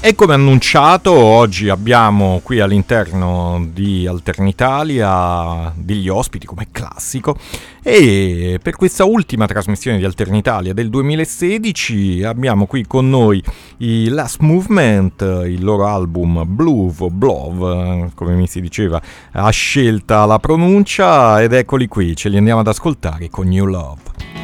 E come annunciato, oggi abbiamo qui all'interno di Alternitalia degli ospiti, come classico, e per questa ultima trasmissione di Alternitalia del 2016 abbiamo qui con noi i Last Movement, il loro album Blue o Blove, come mi si diceva, a scelta la pronuncia, ed eccoli qui, ce li andiamo ad ascoltare con New Love.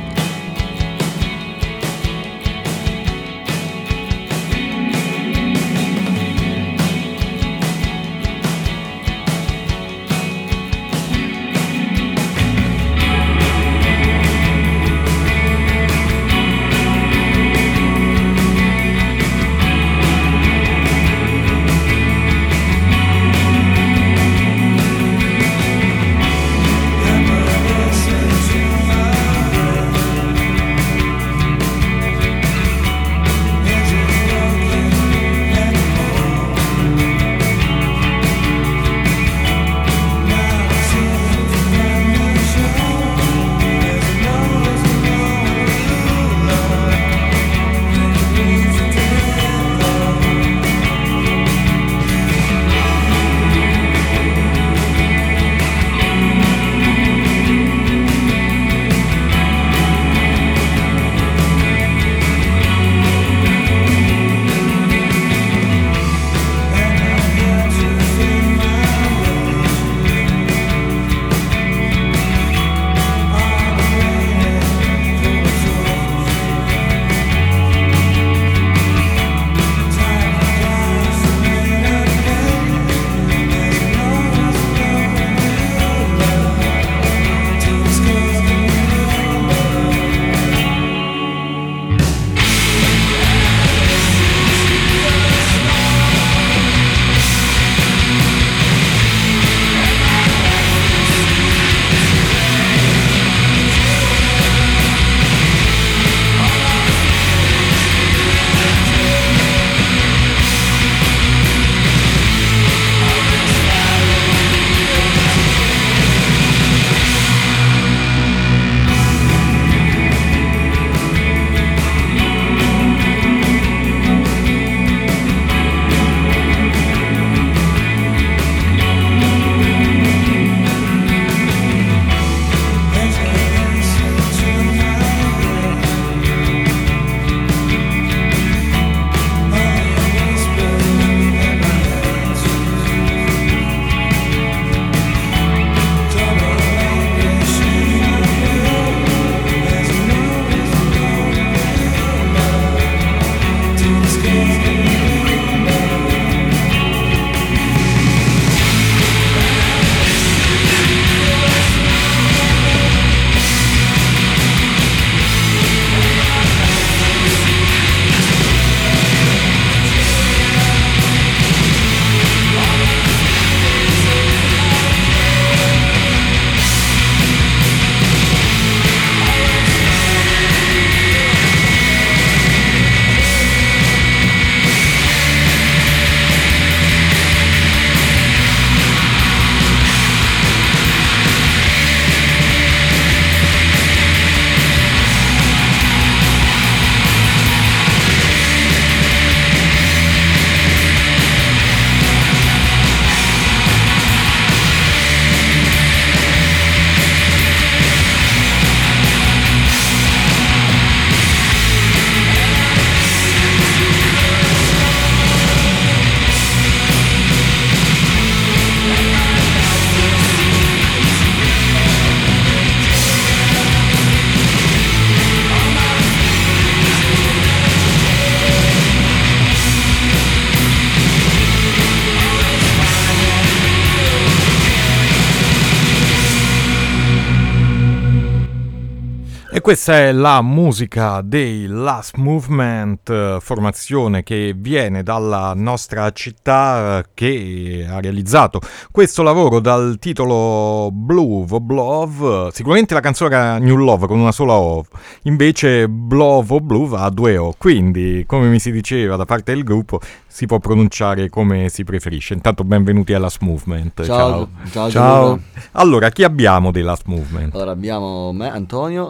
Questa è la musica dei Last Movement, formazione che viene dalla nostra città, che ha realizzato questo lavoro dal titolo Blue o Blove. Sicuramente la canzone era New Love con una sola O, invece Blove o Blue va a due O, quindi come mi si diceva da parte del gruppo si può pronunciare come si preferisce. Intanto benvenuti alla Last Movement. Ciao. Allora, chi abbiamo dei Last Movement? Allora abbiamo me, Antonio, chitarrista,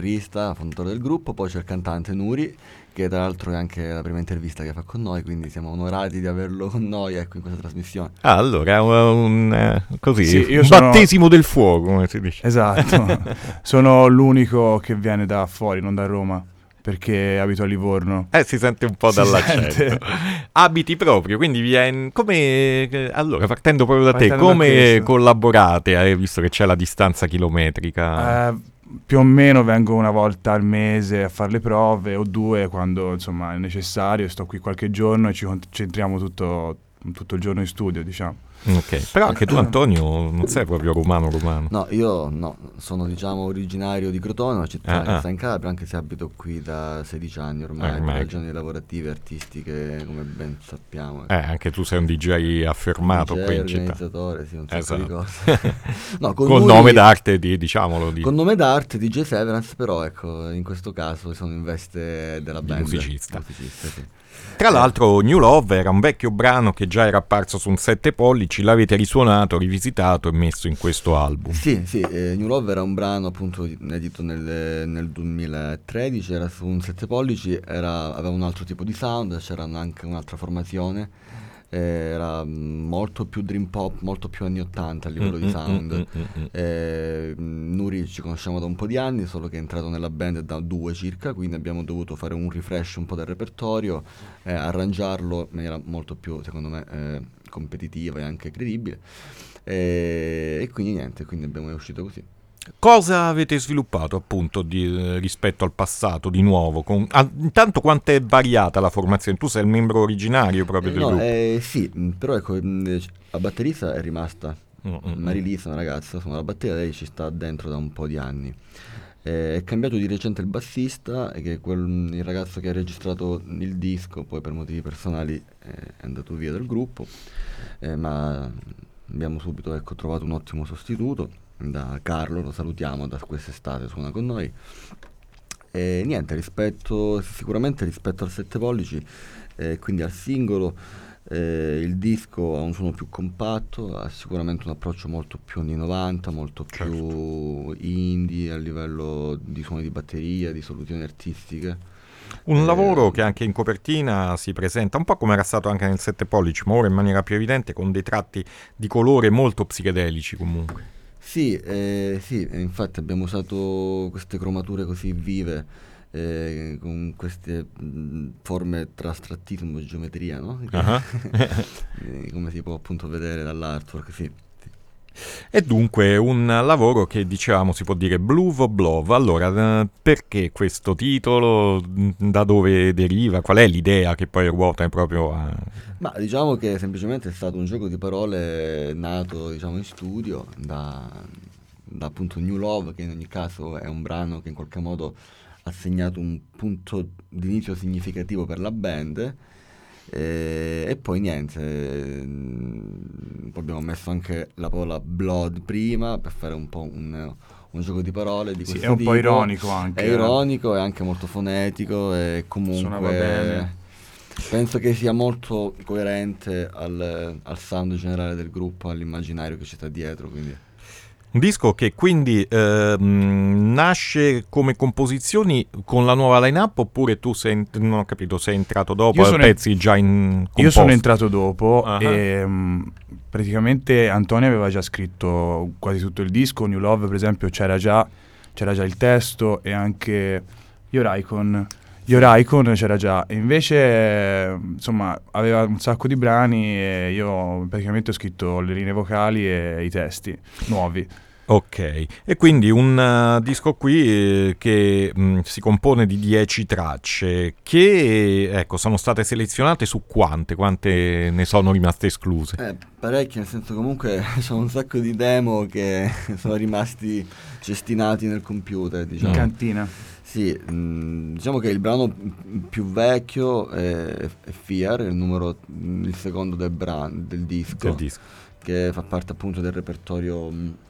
chitarrista, fondatore del gruppo, poi c'è il cantante Nuri, che tra l'altro è anche la prima intervista che fa con noi, quindi siamo onorati di averlo con noi, ecco, in questa trasmissione. Allora, così, Sì, un battesimo del fuoco, come si dice. Esatto, sono l'unico che viene da fuori, non da Roma, perché abito a Livorno. Si sente un po' dall'accento. Abiti proprio, quindi allora, partendo proprio da te, come collaborate, visto che c'è la distanza chilometrica? Più o meno vengo una volta al mese a fare le prove, o 2 quando insomma è necessario, sto qui qualche giorno e ci concentriamo tutto il giorno in studio, diciamo. Ok, però anche tu, Antonio, non sei proprio romano. No, io no, sono diciamo originario di Crotone, una città che sta in Calabria, anche se abito qui da 16 anni ormai, per ragioni lavorative, artistiche, come ben sappiamo. Anche tu sei un DJ affermato DJ, qui in città. organizzatore, sì, un sacco di cose. No, con nome d'arte, diciamolo. Con nome d'arte, DJ Severance, però ecco, in questo caso sono in veste della band. Musicista, sì. Tra l'altro New Love era un vecchio brano che già era apparso su un 7 pollici, l'avete risuonato, rivisitato e messo in questo album. Sì, New Love era un brano appunto edito nel 2013, era su un 7 pollici, aveva un altro tipo di sound, c'era anche un'altra formazione, era molto più dream pop, molto più anni 80 a livello di sound. Nuri ci conosciamo da un po' di anni, solo che è entrato nella band da 2 circa, quindi abbiamo dovuto fare un refresh un po' del repertorio, arrangiarlo in maniera molto più, secondo me, competitiva e anche credibile, e quindi niente, quindi è uscito così. Cosa avete sviluppato appunto rispetto al passato di nuovo? Intanto quanto è variata la formazione? Tu sei il membro originario proprio del gruppo? Sì, però ecco, la batterista è rimasta, Marilisa, una ragazza, suona la batteria, lei ci sta dentro da un po' di anni. È cambiato di recente il bassista, che è il ragazzo che ha registrato il disco, poi per motivi personali è andato via dal gruppo, ma abbiamo subito trovato un ottimo sostituto. Da Carlo, lo salutiamo, da quest'estate suona con noi. E niente, sicuramente rispetto al 7 pollici, quindi al singolo, il disco ha un suono più compatto, ha sicuramente un approccio molto più anni 90, molto più indie a livello di suoni di batteria, di soluzioni artistiche. Un lavoro che anche in copertina si presenta un po' come era stato anche nel 7 pollici, ma ora in maniera più evidente, con dei tratti di colore molto psichedelici comunque. Sì, infatti abbiamo usato queste cromature così vive, con queste forme tra astrattismo e geometria, no? Come si può appunto vedere dall'artwork, sì. E dunque un lavoro che, dicevamo, si può dire Blues of Love. Allora, perché questo titolo? Da dove deriva? Qual è l'idea che poi ruota proprio a... Ma diciamo che semplicemente è stato un gioco di parole nato, diciamo, in studio da appunto New Love, che in ogni caso è un brano che in qualche modo ha segnato un punto di inizio significativo per la band. E poi niente, poi abbiamo messo anche la parola blood prima per fare un po' un gioco di parole di questo è un tipo. Po' ironico anche. È ironico, è anche molto fonetico e comunque suonava bene. Penso che sia molto coerente al sound generale del gruppo, all'immaginario che ci sta dietro, quindi. Un disco che quindi nasce come composizioni con la nuova line-up, oppure tu non ho capito, sei entrato dopo, pezzi già composti? Io sono entrato dopo e praticamente Antonio aveva già scritto quasi tutto il disco. New Love per esempio c'era già il testo, e anche Yoraikon c'era già, e invece insomma aveva un sacco di brani e io praticamente ho scritto le linee vocali e i testi nuovi. Ok, e quindi un disco qui che si compone di 10 tracce che, ecco, sono state selezionate su quante ne sono rimaste escluse? Parecchie, nel senso, comunque c'è un sacco di demo che sono rimasti cestinati nel computer, diciamo. In cantina. Sì, diciamo che il brano più vecchio è Fear, il secondo del disco, che fa parte appunto del repertorio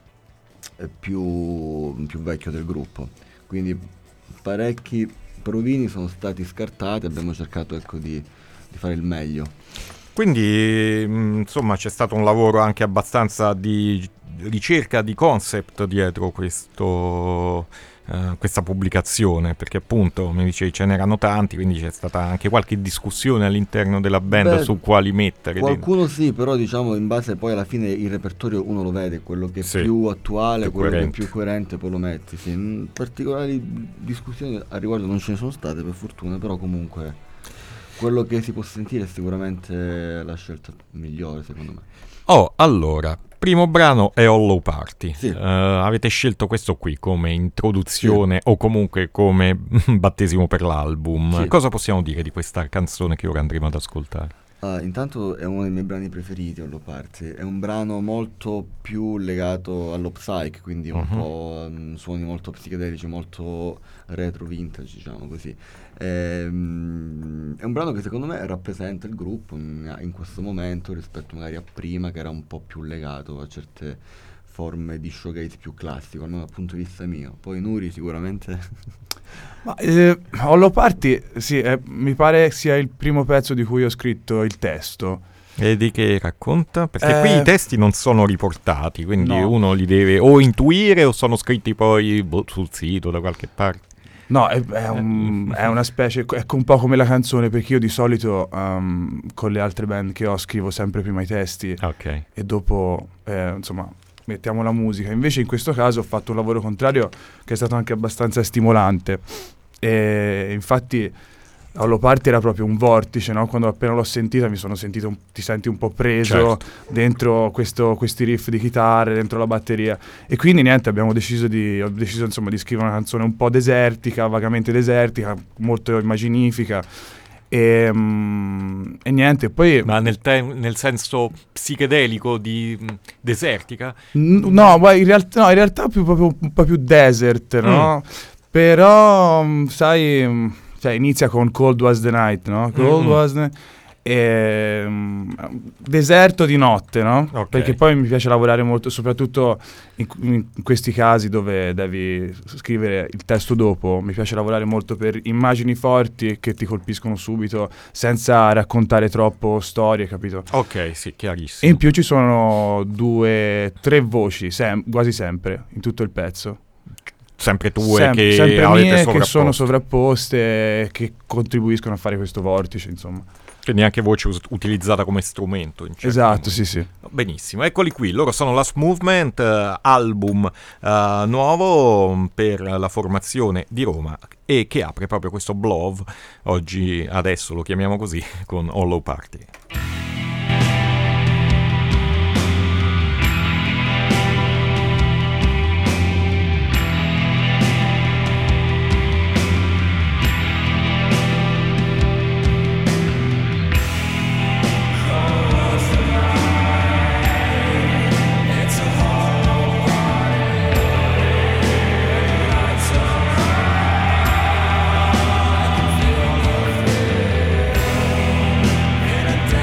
più vecchio del gruppo. Quindi parecchi provini sono stati scartati, abbiamo cercato di fare il meglio. Quindi insomma c'è stato un lavoro anche abbastanza di ricerca di concept dietro questo questa pubblicazione, perché appunto mi dicevi ce n'erano tanti, quindi c'è stata anche qualche discussione all'interno della band su quali mettere. Qualcuno sì, però diciamo in base poi alla fine il repertorio uno lo vede, quello che è più attuale, più quello coerente. Che è più coerente poi lo metti. Sì. Particolari discussioni a riguardo non ce ne sono state per fortuna, però comunque quello che si può sentire è sicuramente la scelta migliore secondo me. Allora, primo brano è Hollow Party. Sì. Avete scelto questo qui come introduzione o comunque come battesimo per l'album. Sì. Cosa possiamo dire di questa canzone che ora andremo ad ascoltare? Intanto è uno dei miei brani preferiti, Hollow Party. È un brano molto più legato allo psych, quindi un po' suoni molto psichedelici, molto retro vintage, diciamo così. È un brano che secondo me rappresenta il gruppo in questo momento rispetto magari a prima, che era un po' più legato a certe forme di showcase più classico, almeno dal punto di vista mio. Poi Nuri sicuramente... Ma, Hollow Party, sì, mi pare sia il primo pezzo di cui ho scritto il testo. E di che racconta? Perché qui i testi non sono riportati, quindi uno li deve o intuire o sono scritti poi sul sito da qualche parte. No, è una specie, è un po' come la canzone, perché io di solito con le altre band che ho scrivo sempre prima i testi e dopo, insomma, mettiamo la musica. Invece in questo caso ho fatto un lavoro contrario che è stato anche abbastanza stimolante. E infatti Hollow Party era proprio un vortice, no? Quando appena l'ho sentita mi sono sentito, ti senti un po' preso dentro questi riff di chitarre, dentro la batteria, e quindi niente, ho deciso insomma di scrivere una canzone un po' desertica, vagamente desertica, molto immaginifica. E niente, poi... Ma nel senso psichedelico di desertica? No, in realtà proprio un po' più desert, no? Però, sai, cioè inizia con Cold Was the Night, no? Cold Was the... deserto di notte, no? Perché poi mi piace lavorare molto, soprattutto in questi casi dove devi scrivere il testo dopo, mi piace lavorare molto per immagini forti che ti colpiscono subito senza raccontare troppo storie, capito? Ok, sì, chiarissimo. E in più ci sono 2-3 voci, quasi sempre, in tutto il pezzo. Sempre tue sempre mie che sono sovrapposte e che contribuiscono a fare questo vortice, insomma. Quindi anche voce utilizzata come strumento. Esatto, sì. Benissimo, eccoli qui, loro sono Last Movement, album nuovo per la formazione di Roma e che apre proprio questo blog, adesso lo chiamiamo così, con Hollow Party. In a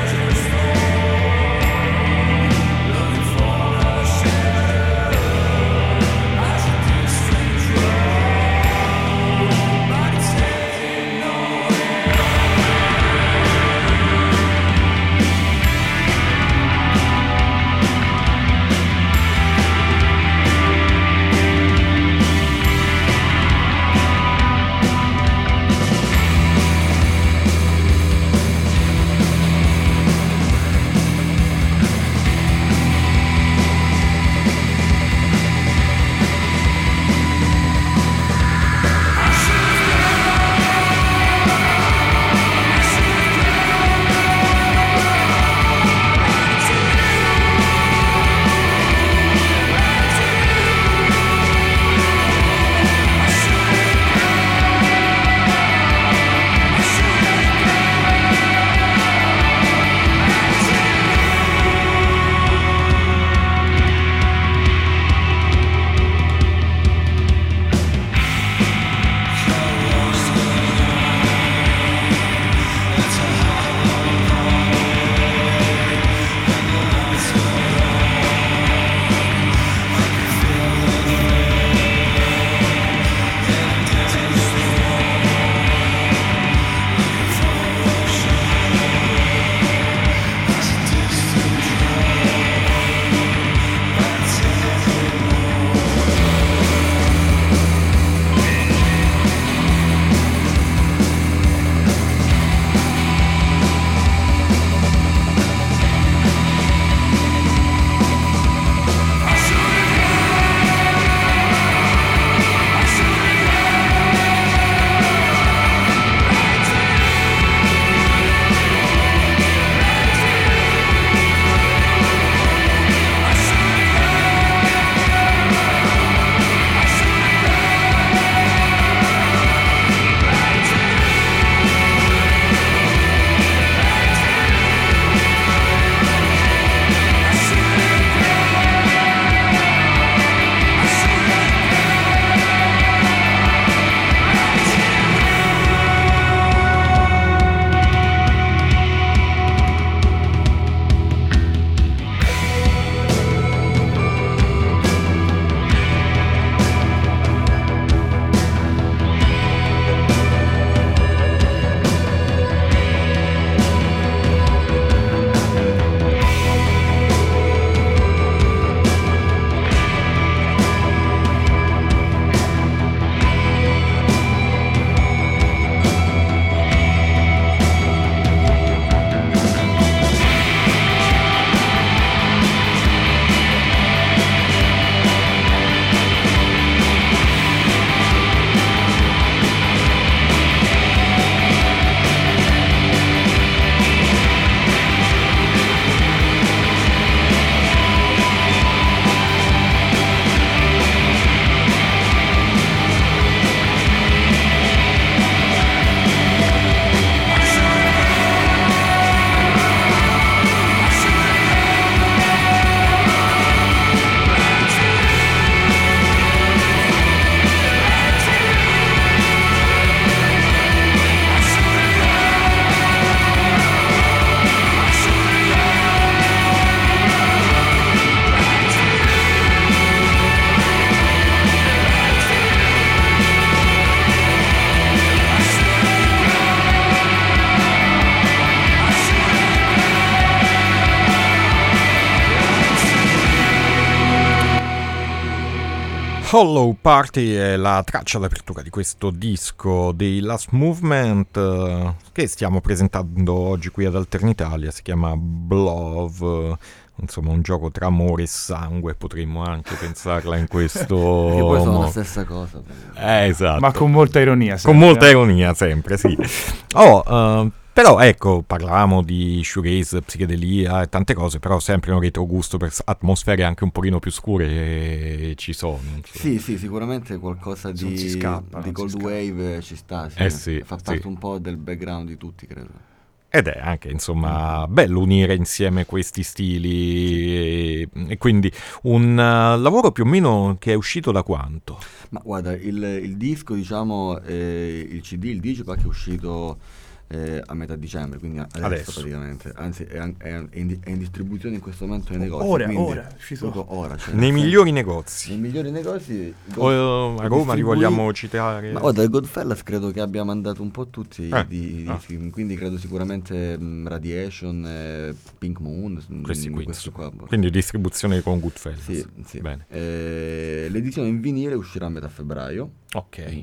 Hollow Party è la traccia d'apertura di questo disco dei Last Movement che stiamo presentando oggi qui ad Alternitalia. Si chiama Blove, insomma un gioco tra amore e sangue, potremmo anche pensarla in questo che poi sono modo. la stessa cosa. Esatto. Ma con molta ironia sempre. Con molta ironia sempre, sì. Però ecco, parlavamo di shoegaze, psichedelia e tante cose, però sempre un retrogusto per atmosfere anche un pochino più scure ci sono. Sì, sicuramente qualcosa di cold wave ci sta, sì, fa parte un po' del background di tutti, credo. Ed è anche, insomma, bello unire insieme questi stili e quindi un lavoro più o meno che è uscito da quanto? Ma guarda, il disco, diciamo, il CD, il Digipack è uscito a metà dicembre, quindi adesso praticamente, anzi è in distribuzione in questo momento nei negozi. Ora, cioè, nei migliori negozi. Nei migliori negozi. A Roma li vogliamo citare? Ma guarda, il Godfellas credo che abbia mandato un po' tutti i film, quindi credo sicuramente Radiation, Pink Moon, questo qua. Quindi distribuzione con Goodfellas. Sì. Bene. L'edizione in vinile uscirà a metà febbraio. Ok.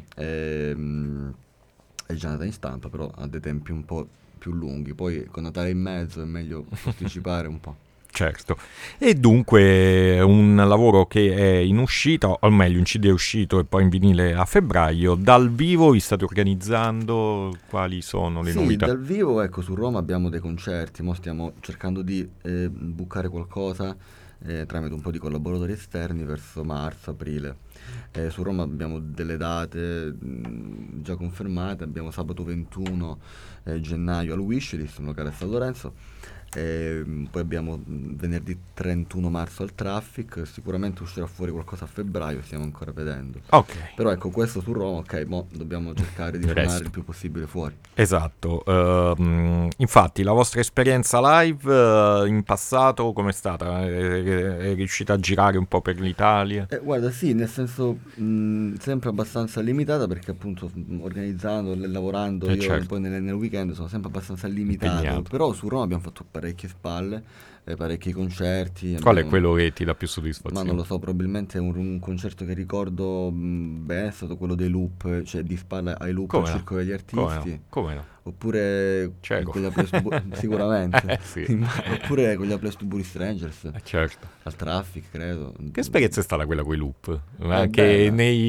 È già andata in stampa, però ha dei tempi un po' più lunghi, poi con Natale in mezzo è meglio posticipare un po'. Certo, e dunque un lavoro che è in uscita, o meglio un CD è uscito e poi in vinile a febbraio. Dal vivo vi state organizzando? Quali sono le novità? Sì, dal vivo, ecco, su Roma abbiamo dei concerti, mo stiamo cercando di buccare qualcosa tramite un po' di collaboratori esterni verso marzo, aprile. Su Roma abbiamo delle date già confermate, abbiamo sabato 21 gennaio al Wishlist, un locale a San Lorenzo, poi abbiamo venerdì 31 marzo al Traffic, sicuramente uscirà fuori qualcosa a febbraio, stiamo ancora vedendo. Ok. Però ecco, questo su Roma, ok, mo dobbiamo cercare di tornare il più possibile fuori. Esatto, infatti la vostra esperienza live in passato com'è stata? È riuscita a girare un po' per l'Italia? Guarda, sì, nel senso sempre abbastanza limitata, perché appunto organizzando, lavorando, io certo. poi nel weekend sono sempre abbastanza limitato. Impegnato. Però su Roma abbiamo fatto parecchie spalle, parecchi concerti. Qual è quello che ti dà più soddisfazione? Ma non lo so, probabilmente un concerto che ricordo bene è stato quello dei Loop, cioè di spalla ai Loop al Circo degli Artisti. Come no? Oppure con gli sicuramente sì. Oppure con gli Apple Strangers, certo. al Traffic, credo. Che esperienza è stata quella con i Loop? Anche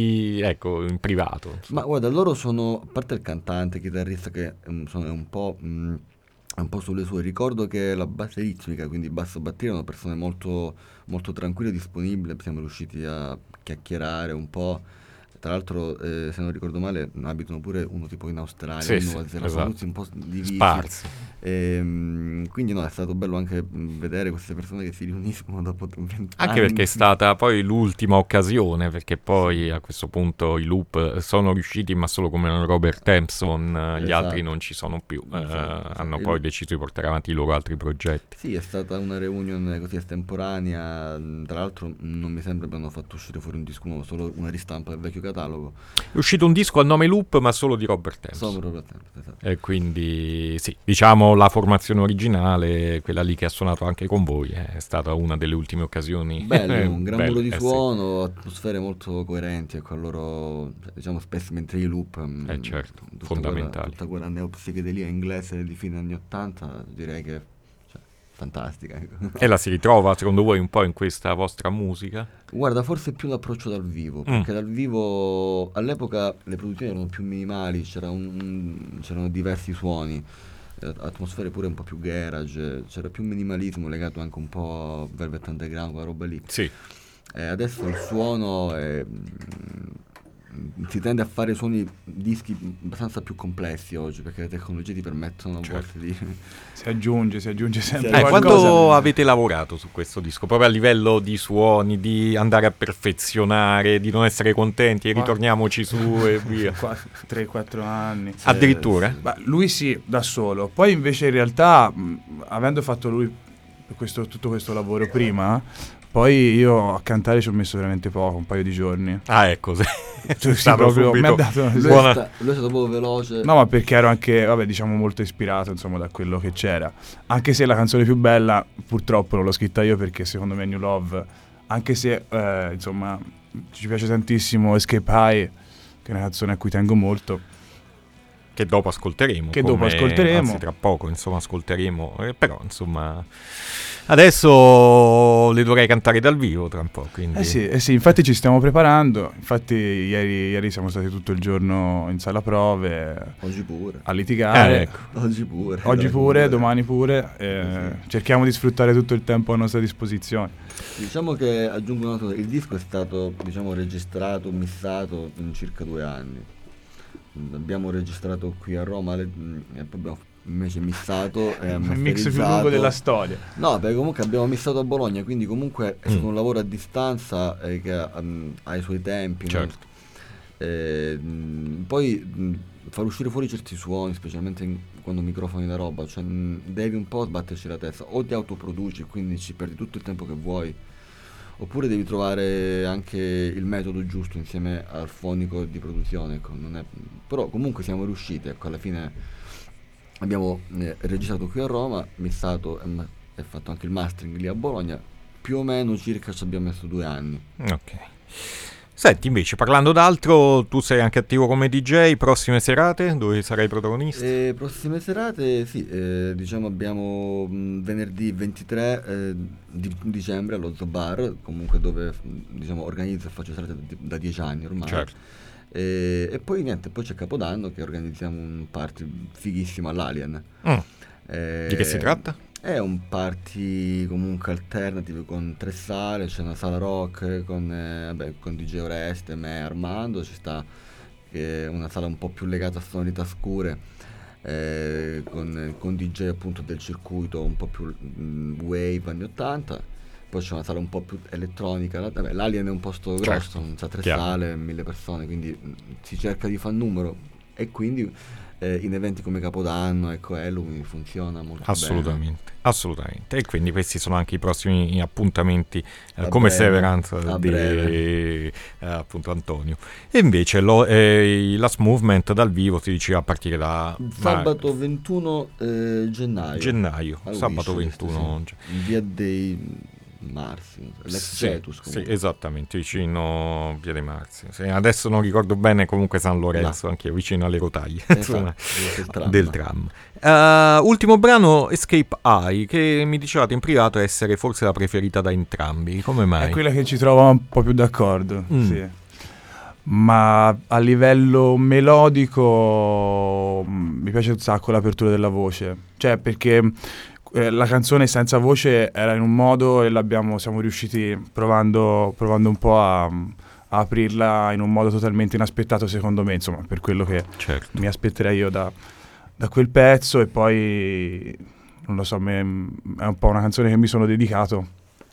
in privato. Ma guarda, loro sono, a parte il cantante, chitarrista che è un po' sulle sue, ricordo che la base ritmica, quindi basso batteria, erano persone molto, molto tranquille e disponibili, siamo riusciti a chiacchierare un po'. Tra l'altro, se non ricordo male, abitano pure uno tipo in Australia, in Nuova Zelanda, sono tutti un po' divisi. Sparsi. Quindi no, è stato bello anche vedere queste persone che si riuniscono dopo 20 anni. Anche perché è stata poi l'ultima occasione, perché poi a questo punto i Loop sono riusciti, ma solo come Robert Thompson, gli altri non ci sono più. Hanno poi deciso di portare avanti i loro altri progetti. Sì, è stata una reunion così estemporanea. Tra l'altro non mi sembra abbiano fatto uscire fuori un disco nuovo, solo una ristampa del vecchio catalogo. È uscito un disco a nome Loop, ma solo di Robert Thompson. Solo Robert Thompson, esatto. E quindi sì, diciamo la formazione originale, quella lì che ha suonato anche con voi, è stata una delle ultime occasioni. Bello, un gran muro di suono, atmosfere molto coerenti, ecco, loro, diciamo, spesso mentre i Loop, certo, fondamentali. Tutta quella neopsichedelia inglese di fine anni 80, direi che fantastica. E la si ritrova secondo voi un po' in questa vostra musica? Guarda, forse più l'approccio dal vivo, perché dal vivo all'epoca le produzioni erano più minimali, c'erano diversi suoni, atmosfere pure un po' più garage, c'era più minimalismo legato anche un po' a Velvet Underground, quella roba lì. Sì. Adesso il suono si tende a fare dischi abbastanza più complessi oggi, perché le tecnologie ti permettono a volte di... Si aggiunge sempre qualcosa. Quanto avete lavorato su questo disco? Proprio a livello di suoni, di andare a perfezionare, di non essere contenti e ritorniamoci su e via. 3-4 anni. Addirittura? Lui sì, da solo. Poi invece in realtà, avendo fatto lui tutto questo lavoro prima, poi io a cantare ci ho messo veramente poco, un paio di giorni. Ah, ecco. Sì, proprio, mi ha dato lui è stato proprio veloce. No, ma perché ero anche, diciamo, molto ispirato, insomma, da quello che c'era. Anche se la canzone più bella, purtroppo, non l'ho scritta io, perché secondo me New Love anche se insomma ci piace tantissimo Escape High, che è una canzone a cui tengo molto, che dopo ascolteremo, anzi tra poco insomma ascolteremo, però insomma adesso le dovrei cantare dal vivo tra un po', quindi... sì, infatti ci stiamo preparando, infatti ieri siamo stati tutto il giorno in sala prove, oggi pure a litigare, ecco. oggi pure, domani pure, cerchiamo di sfruttare tutto il tempo a nostra disposizione. Diciamo che, aggiungo una cosa, il disco è stato registrato, missato in circa 2 anni. Abbiamo registrato qui a Roma e poi abbiamo invece missato il mix più lungo della storia. No, perché comunque abbiamo missato a Bologna, quindi comunque è stato un lavoro a distanza che ha i suoi tempi, certo. No? Poi far uscire fuori certi suoni, specialmente quando microfoni la roba, cioè devi un po' sbatterci la testa, o ti autoproduci, quindi ci perdi tutto il tempo che vuoi, oppure devi trovare anche il metodo giusto insieme al fonico di produzione, ecco, però comunque siamo riusciti, ecco, alla fine abbiamo registrato qui a Roma, missato e fatto anche il mastering lì a Bologna, più o meno circa ci abbiamo messo 2 anni. Ok. Senti, invece, parlando d'altro, tu sei anche attivo come DJ, prossime serate, dove sarai protagonista? Prossime serate, sì, diciamo abbiamo venerdì 23 di dicembre allo Zoo Bar, comunque dove diciamo organizzo e faccio serate da 10 anni ormai. Certo. E poi niente, poi c'è Capodanno che organizziamo un party fighissimo all'Alien. Di che si tratta? È un party comunque alternative con 3 sale, c'è una sala rock con DJ Oreste, me, Armando, ci sta una sala un po' più legata a sonorità scure, con DJ appunto del circuito un po' più wave anni 80, poi c'è una sala un po' più elettronica, l'Alien è un posto grosso, c'ha 3 sale, 1000 persone, quindi si cerca di fare numero e quindi... in eventi come Capodanno, ecco, Halloween funziona molto bene. Assolutamente. E quindi questi sono anche i prossimi appuntamenti come Severance di appunto Antonio. E invece il Last Movement dal vivo si diceva a partire da sabato 21 gennaio. Sabato 21 in via dei Marsi, l'ex Cetus, sì, esattamente, vicino Via dei Marsi. Sì, adesso non ricordo bene, comunque San Lorenzo, anche vicino alle rotaie del tram. Ultimo brano, Escape High, che mi dicevate in privato essere forse la preferita da entrambi. Come mai? È quella che ci trova un po' più d'accordo, sì. Ma a livello melodico mi piace un sacco l'apertura della voce, cioè perché la canzone senza voce era in un modo e siamo riusciti provando un po' a aprirla in un modo totalmente inaspettato, secondo me, insomma, per quello che mi aspetterei io da quel pezzo. E poi non lo so, è un po' una canzone che mi sono dedicato,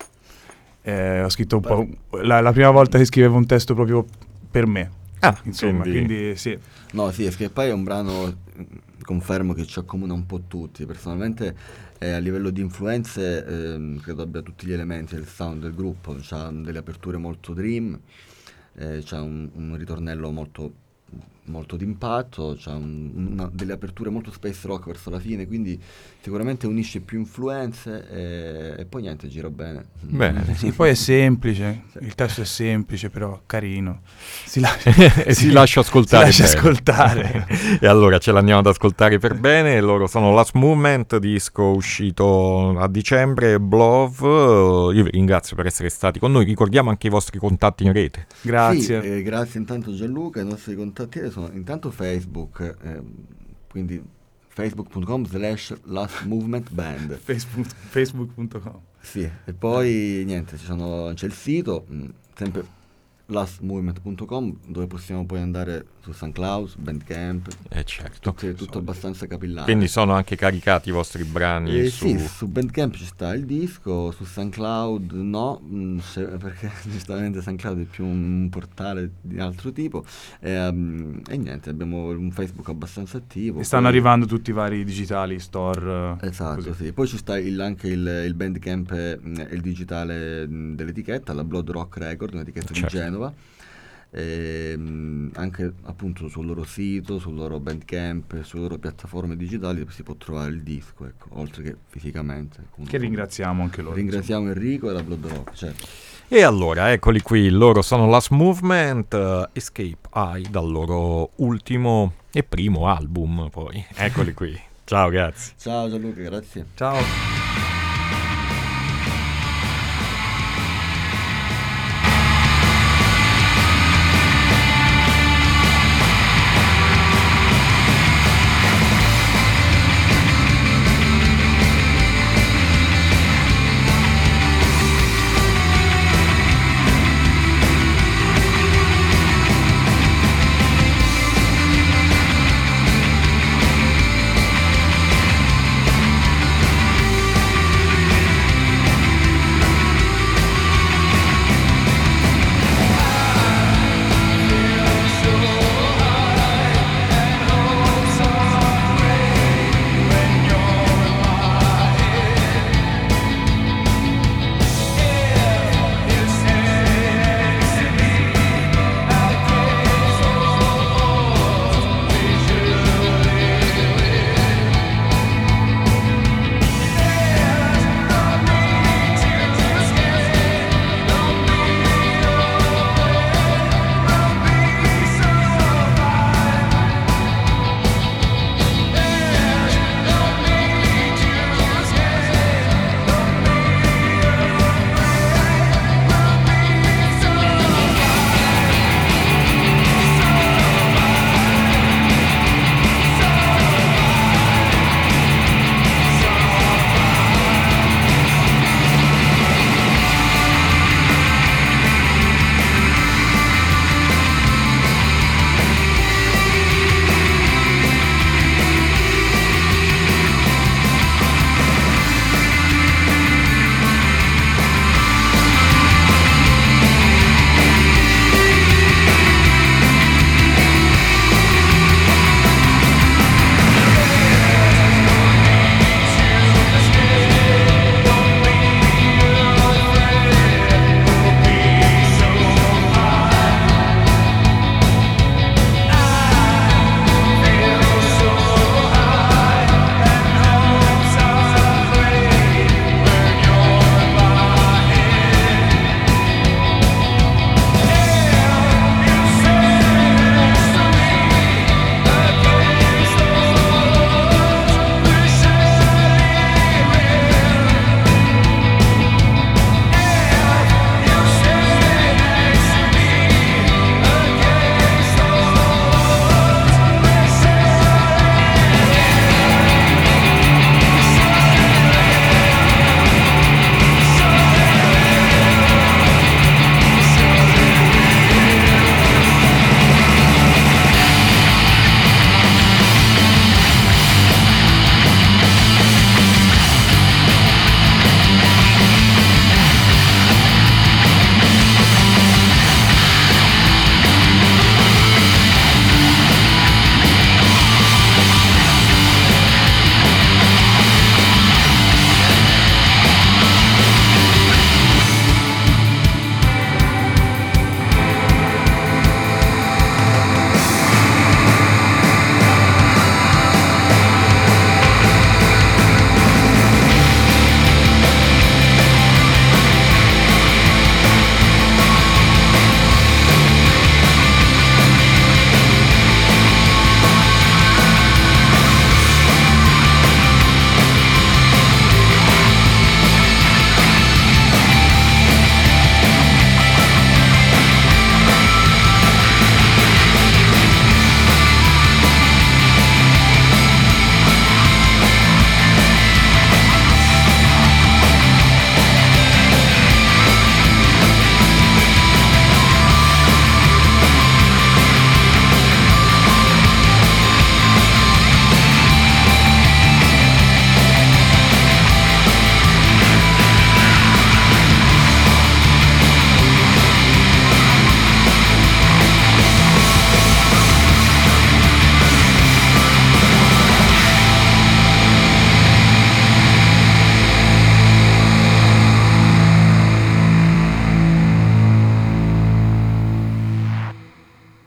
ho scritto un po' la prima volta che scrivevo un testo proprio per me, insomma, quindi sì. No, sì, è che poi è un brano, confermo, che ci accomuna un po' tutti. Personalmente a livello di influenze credo abbia tutti gli elementi del sound del gruppo, c'ha delle aperture molto dream, c'ha un ritornello molto molto d'impatto, c'ha delle aperture molto space rock verso la fine, quindi sicuramente unisce più influenze e poi niente, gira bene. Sì, poi è semplice, il testo è semplice però carino, si lascia ascoltare. E allora ce l'andiamo ad ascoltare per bene. Loro sono Last Movement, disco uscito a dicembre, Blove. Io vi ringrazio per essere stati con noi, ricordiamo anche i vostri contatti in rete. Grazie. Sì, grazie intanto Gianluca. I nostri contatti sono intanto Facebook, quindi facebook.com/lastmovementband, facebook.com. Sì, e poi niente, c'è il sito, sempre lastmovement.com, dove possiamo poi andare su SoundCloud, Bandcamp, tutto abbastanza capillare. Quindi sono anche caricati i vostri brani sì, su Bandcamp ci sta il disco, su SoundCloud no, perché giustamente SoundCloud è più un portale di altro tipo, e niente, abbiamo un Facebook abbastanza attivo. E stanno arrivando tutti i vari digitali, store. Esatto, così. Sì. Poi ci sta anche il Bandcamp e il digitale dell'etichetta, la Blood Rock Record, un'etichetta di Genova. Anche appunto sul loro sito, sul loro Bandcamp, sulle loro piattaforme digitali si può trovare il disco, ecco, oltre che fisicamente. Appunto. Che ringraziamo anche loro. Ringraziamo Enrico e la Blood Rock, certo. E allora, eccoli qui, loro sono Last Movement, Escape Eye, dal loro ultimo e primo album, poi. Eccoli qui. Ciao, grazie. Ciao Gianluca, grazie. Ciao.